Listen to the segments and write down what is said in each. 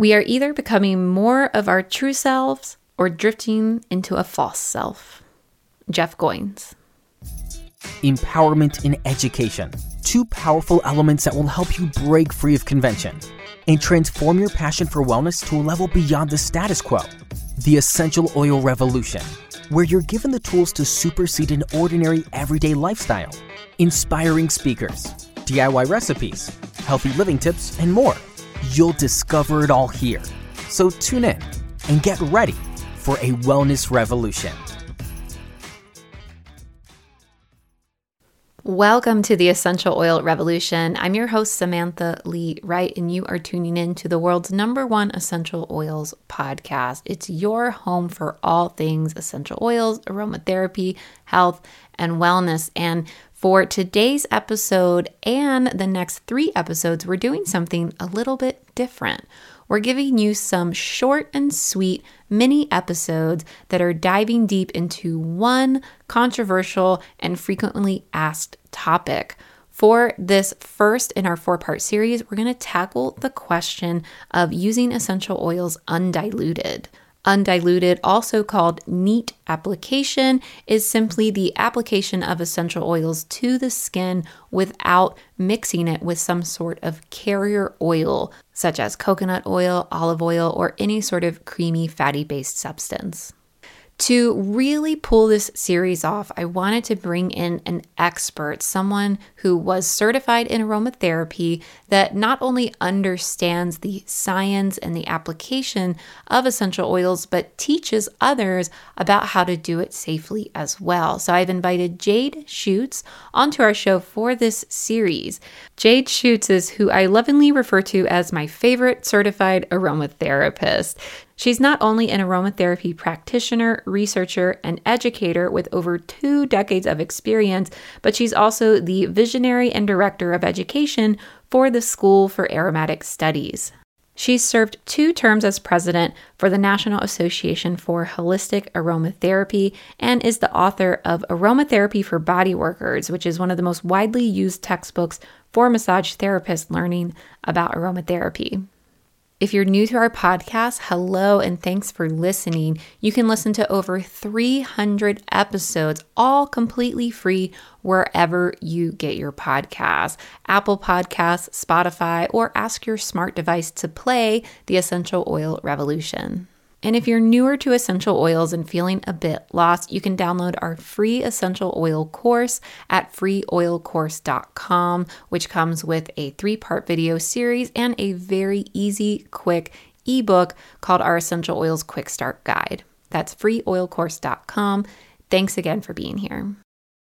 We are either becoming more of our true selves or drifting into a false self. Jeff Goins. Empowerment and education. Two powerful elements that will help you break free of convention and transform your passion for wellness to a level beyond the status quo. The Essential Oil Revolution, where you're given the tools to supersede an ordinary everyday lifestyle. Inspiring speakers, DIY recipes, healthy living tips, and more. You'll discover it all here. So tune in and get ready for a wellness revolution. Welcome to the Essential Oil Revolution. I'm your host, Samantha Lee Wright, and you are tuning in to the world's #1 essential oils podcast. It's your home for all things essential oils, aromatherapy, health, and wellness. And for today's episode and the next 3 episodes, we're doing something a little bit different. We're giving you some short and sweet mini episodes that are diving deep into one controversial and frequently asked topic. For this first in our 4-part series, we're going to tackle the question of using essential oils undiluted. Undiluted, also called neat application, is simply the application of essential oils to the skin without mixing it with some sort of carrier oil, such as coconut oil, olive oil, or any sort of creamy, fatty-based substance. To really pull this series off, I wanted to bring in an expert, someone who was certified in aromatherapy that not only understands the science and the application of essential oils, but teaches others about how to do it safely as well. So I've invited Jade Schutz onto our show for this series. Jade Schutz is who I lovingly refer to as my favorite certified aromatherapist. She's not only an aromatherapy practitioner, researcher, and educator with over 2 decades of experience, but she's also the visionary and director of education for the School for Aromatic Studies. She's served 2 terms as president for the National Association for Holistic Aromatherapy and is the author of Aromatherapy for Body Workers, which is one of the most widely used textbooks for massage therapists learning about aromatherapy. If you're new to our podcast, hello and thanks for listening. You can listen to over 300 episodes, all completely free wherever you get your podcasts. Apple Podcasts, Spotify, or ask your smart device to play the Essential Oil Revolution. And if you're newer to essential oils and feeling a bit lost, you can download our free essential oil course at freeoilcourse.com, which comes with a 3-part video series and a very easy, quick ebook called our Essential Oils Quick Start Guide. That's freeoilcourse.com. Thanks again for being here.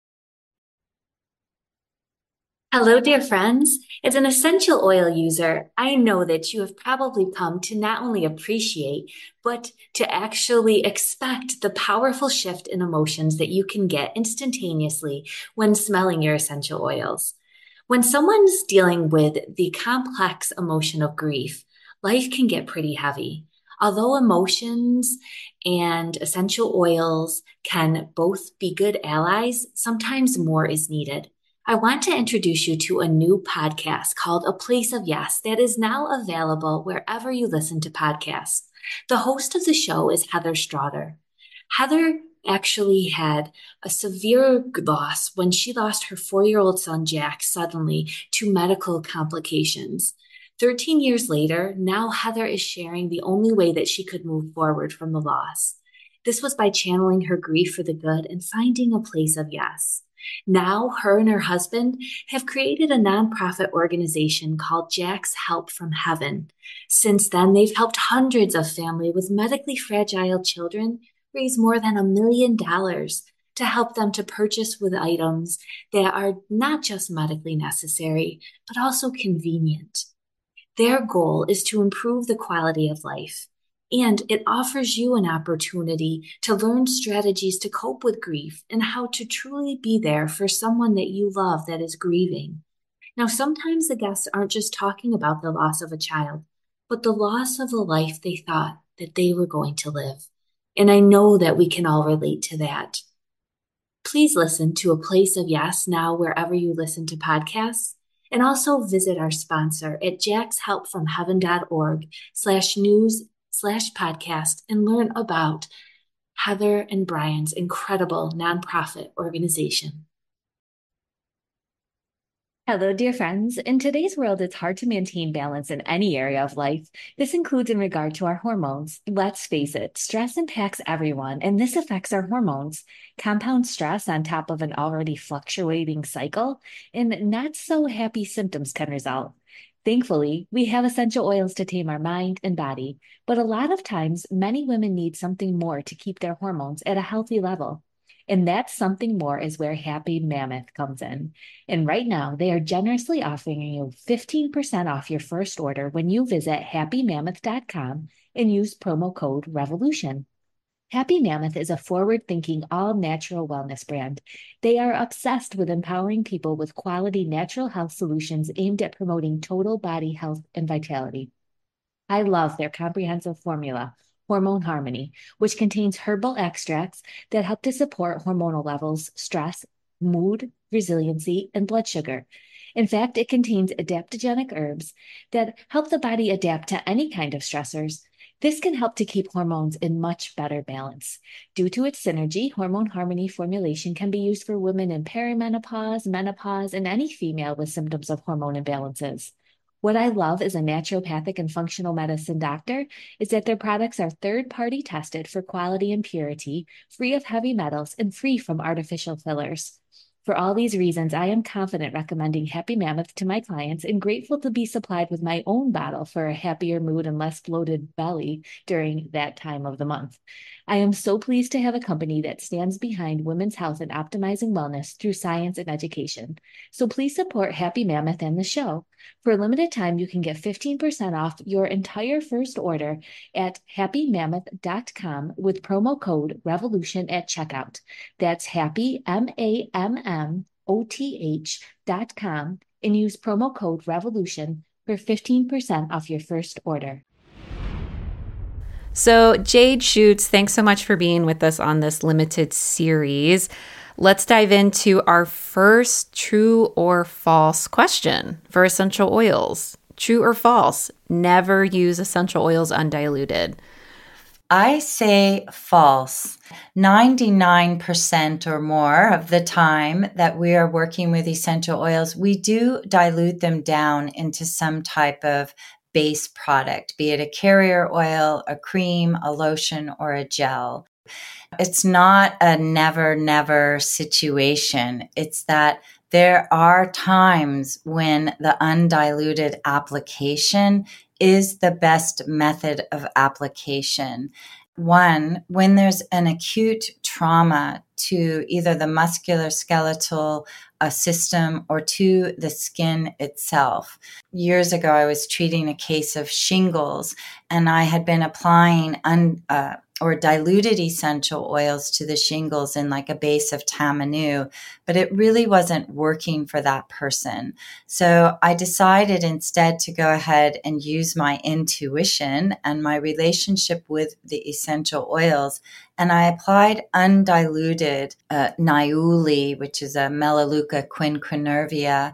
Hello, dear friends. As an essential oil user, I know that you have probably come to not only appreciate, but to actually expect the powerful shift in emotions that you can get instantaneously when smelling your essential oils. When someone's dealing with the complex emotion of grief, life can get pretty heavy. Although emotions and essential oils can both be good allies, sometimes more is needed. I want to introduce you to a new podcast called A Place of Yes that is now available wherever you listen to podcasts. The host of the show is Heather Strother. Heather actually had a severe loss when she lost her 4-year-old son, Jack, suddenly to medical complications. 13 years later, now Heather is sharing the only way that she could move forward from the loss. This was by channeling her grief for the good and finding a place of yes. Now, her and her husband have created a nonprofit organization called Jack's Help from Heaven. Since then, they've helped hundreds of families with medically fragile children raise more than $1 million to help them to purchase with items that are not just medically necessary, but also convenient. Their goal is to improve the quality of life. And it offers you an opportunity to learn strategies to cope with grief and how to truly be there for someone that you love that is grieving. Now, sometimes the guests aren't just talking about the loss of a child, but the loss of a life they thought that they were going to live. And I know that we can all relate to that. Please listen to A Place of Yes now wherever you listen to podcasts. And also visit our sponsor at jackshelpfromheaven.org/news/podcast and learn about Heather and Brian's incredible nonprofit organization. Hello, dear friends. In today's world, it's hard to maintain balance in any area of life. This includes in regard to our hormones. Let's face it, stress impacts everyone, and this affects our hormones. Compound stress on top of an already fluctuating cycle, and not so happy symptoms can result. Thankfully, we have essential oils to tame our mind and body, but a lot of times, many women need something more to keep their hormones at a healthy level. And that something more is where Happy Mammoth comes in. And right now, they are generously offering you 15% off your first order when you visit happymammoth.com and use promo code REVOLUTION. Happy Mammoth is a forward-thinking, all-natural wellness brand. They are obsessed with empowering people with quality natural health solutions aimed at promoting total body health and vitality. I love their comprehensive formula, Hormone Harmony, which contains herbal extracts that help to support hormonal levels, stress, mood, resiliency, and blood sugar. In fact, it contains adaptogenic herbs that help the body adapt to any kind of stressors. This can help to keep hormones in much better balance. Due to its synergy, Hormone Harmony formulation can be used for women in perimenopause, menopause, and any female with symptoms of hormone imbalances. What I love as a naturopathic and functional medicine doctor is that their products are third-party tested for quality and purity, free of heavy metals, and free from artificial fillers. For all these reasons, I am confident recommending Happy Mammoth to my clients and grateful to be supplied with my own bottle for a happier mood and less bloated belly during that time of the month. I am so pleased to have a company that stands behind women's health and optimizing wellness through science and education. So please support Happy Mammoth and the show. For a limited time, you can get 15% off your entire first order at happymammoth.com with promo code REVOLUTION at checkout. That's happy, MAMMOTH.com, and use promo code REVOLUTION for 15% off your first order. So, Jade Schutz, thanks so much for being with us on this limited series. Let's dive into our first true or false question for essential oils. True or false? Never use essential oils undiluted. I say false. 99% or more of the time that we are working with essential oils, we do dilute them down into some type of base product, be it a carrier oil, a cream, a lotion, or a gel. It's not a never situation. It's that there are times when the undiluted application is the best method of application. One, when there's an acute trauma to either the musculoskeletal system or to the skin itself. Years ago, I was treating a case of shingles, and I had been applying or diluted essential oils to the shingles in like a base of Tamanu, but it really wasn't working for that person. So I decided instead to go ahead and use my intuition and my relationship with the essential oils. And I applied undiluted Niuli, which is a Melaleuca quinquenervia,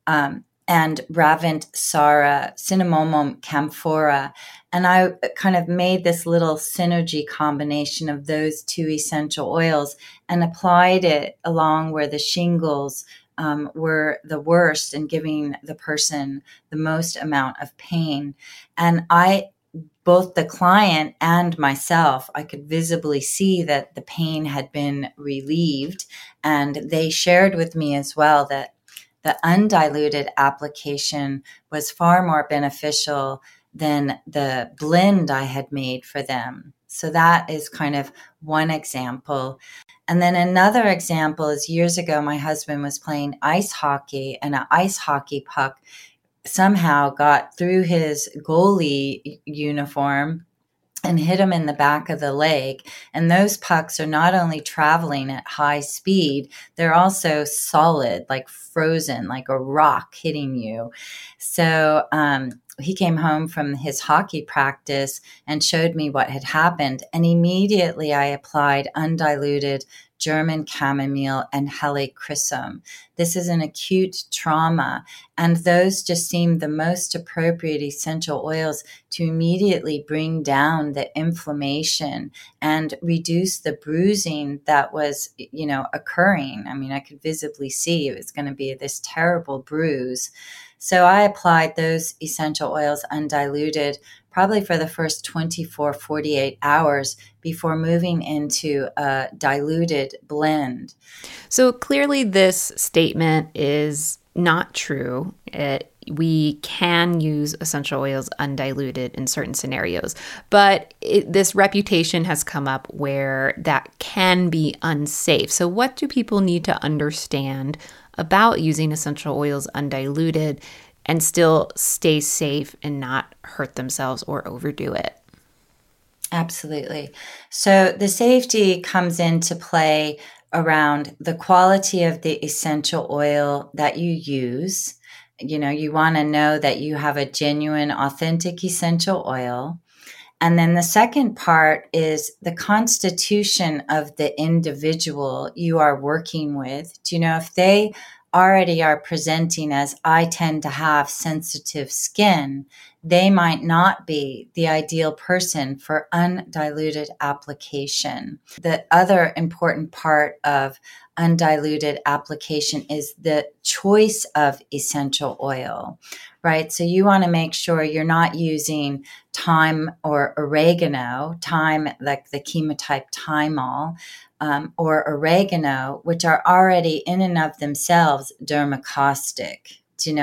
and Ravintsara, Cinnamomum camphora. And I kind of made this little synergy combination of those two essential oils and applied it along where the shingles were the worst and giving the person the most amount of pain. And both the client and myself, I could visibly see that the pain had been relieved. And they shared with me as well that the undiluted application was far more beneficial than the blend I had made for them. So that is kind of one example. And then another example is years ago, my husband was playing ice hockey, and an ice hockey puck somehow got through his goalie uniform and hit him in the back of the leg. And those pucks are not only traveling at high speed, they're also solid, like frozen, like a rock hitting you. So he came home from his hockey practice and showed me what had happened. And immediately I applied undiluted German chamomile, and helichrysum. This is an acute trauma, and those just seem the most appropriate essential oils to immediately bring down the inflammation and reduce the bruising that was, occurring. I mean, I could visibly see it was going to be this terrible bruise. So I applied those essential oils undiluted probably for the first 24, 48 hours before moving into a diluted blend. So clearly this statement is not true. We can use essential oils undiluted in certain scenarios, but this reputation has come up where that can be unsafe. So what do people need to understand about using essential oils undiluted and still stay safe and not hurt themselves or overdo it? Absolutely. So the safety comes into play around the quality of the essential oil that you use. You want to know that you have a genuine, authentic essential oil. And then the second part is the constitution of the individual you are working with. If they already are presenting as, I tend to have sensitive skin, they might not be the ideal person for undiluted application. The other important part of undiluted application is the choice of essential oil, right? So you want to make sure you're not using thyme or oregano, thyme like the chemotype thymol, or oregano, which are already in and of themselves dermocaustic.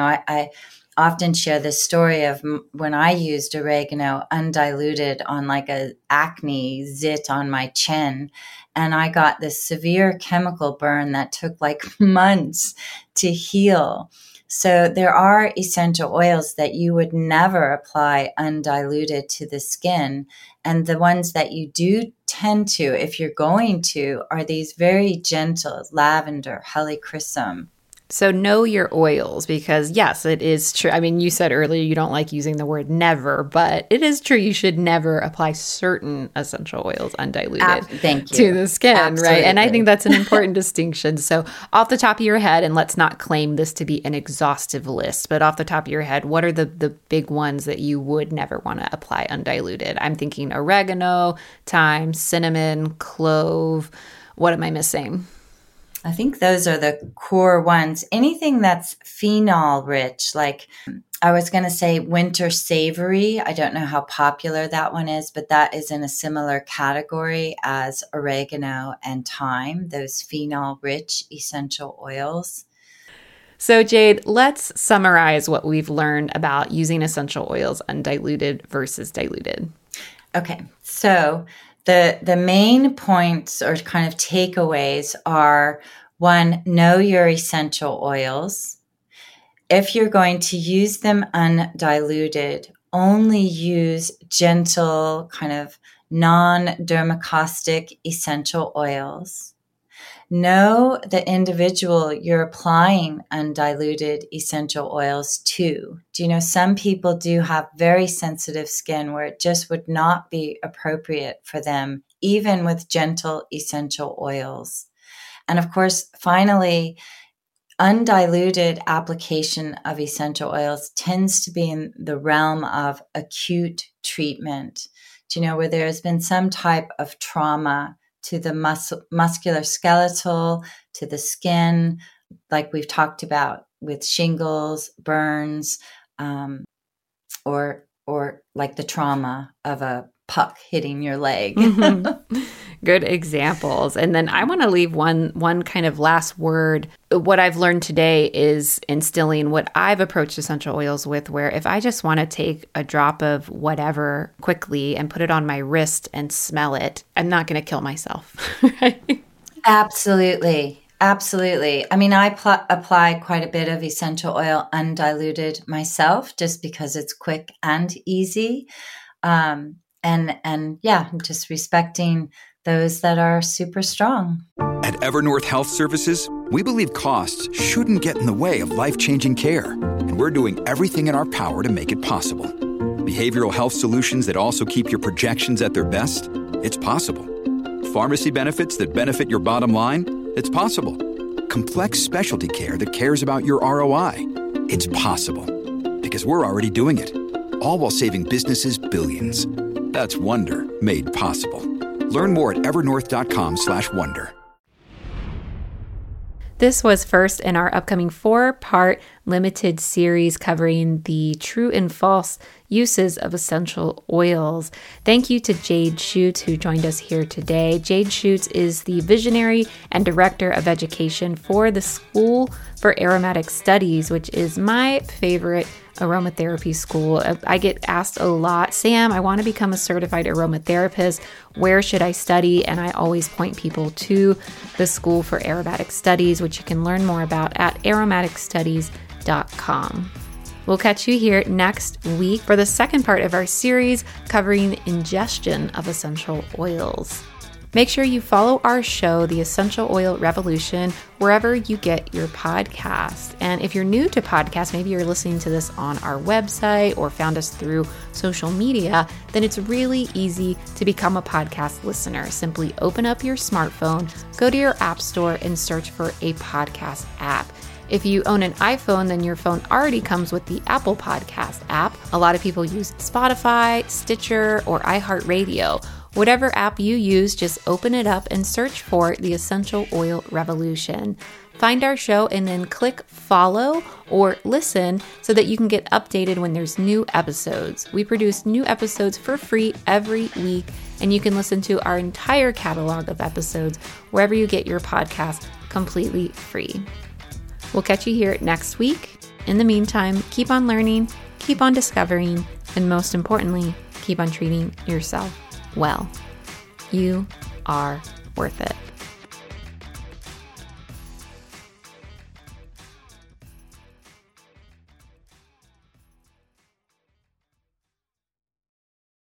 I often share this story of when I used oregano undiluted on like a acne zit on my chin, and I got this severe chemical burn that took like months to heal. So there are essential oils that you would never apply undiluted to the skin. And the ones that you do tend to, if you're going to, are these very gentle lavender, helichrysum. So know your oils, because yes, it is true. I mean, you said earlier you don't like using the word never, but it is true you should never apply certain essential oils undiluted to the skin, Absolutely. Right? And I think that's an important distinction. So off the top of your head, and let's not claim this to be an exhaustive list, but off the top of your head, what are the big ones that you would never want to apply undiluted? I'm thinking oregano, thyme, cinnamon, clove. What am I missing? I think those are the core ones. Anything that's phenol rich, like I was going to say winter savory. I don't know how popular that one is, but that is in a similar category as oregano and thyme, those phenol rich essential oils. So Jade, let's summarize what we've learned about using essential oils undiluted versus diluted. Okay, so the main points or kind of takeaways are, one, know your essential oils. If you're going to use them undiluted, only use gentle, kind of non-dermocaustic essential oils. Know the individual you're applying undiluted essential oils to. Some people do have very sensitive skin where it just would not be appropriate for them, even with gentle essential oils. And of course, finally, undiluted application of essential oils tends to be in the realm of acute treatment, where there has been some type of trauma to the musculoskeletal, to the skin, like we've talked about with shingles, burns, or like the trauma of a puck hitting your leg. Mm-hmm. Good examples. And then I want to leave one kind of last word. What I've learned today is instilling what I've approached essential oils with, where if I just want to take a drop of whatever quickly and put it on my wrist and smell it, I'm not going to kill myself. Right? Absolutely. Absolutely. I mean, I apply quite a bit of essential oil undiluted myself just because it's quick and easy. And yeah, just respecting those that are super strong. At Evernorth Health Services, we believe costs shouldn't get in the way of life-changing care, and we're doing everything in our power to make it possible. Behavioral health solutions that also keep your projections at their best? It's possible. pharmacy benefits that benefit your bottom line? It's possible. Complex specialty care that cares about your ROI? It's possible. Because we're already doing it. All while saving businesses billions. That's Wonder made possible. Learn more at evernorth.com/wonder. This was first in our upcoming 4-part limited series covering the true and false uses of essential oils. Thank you to Jade Schutz, who joined us here today. Jade Schutz is the visionary and director of education for the School for Aromatic Studies, which is my favorite aromatherapy school. I get asked a lot, Sam, I want to become a certified aromatherapist. Where should I study? And I always point people to the School for Aromatic Studies, which you can learn more about at aromaticstudies.com. We'll catch you here next week for the second part of our series covering ingestion of essential oils. Make sure you follow our show, The Essential Oil Revolution, wherever you get your podcast. And if you're new to podcasts, maybe you're listening to this on our website or found us through social media, then it's really easy to become a podcast listener. Simply open up your smartphone, go to your app store, and search for a podcast app. If you own an iPhone, then your phone already comes with the Apple Podcast app. A lot of people use Spotify, Stitcher, or iHeartRadio. Whatever app you use, just open it up and search for The Essential Oil Revolution. Find our show and then click follow or listen so that you can get updated when there's new episodes. We produce new episodes for free every week, and you can listen to our entire catalog of episodes wherever you get your podcast completely free. We'll catch you here next week. In the meantime, keep on learning, keep on discovering, and most importantly, keep on treating yourself well. You are worth it.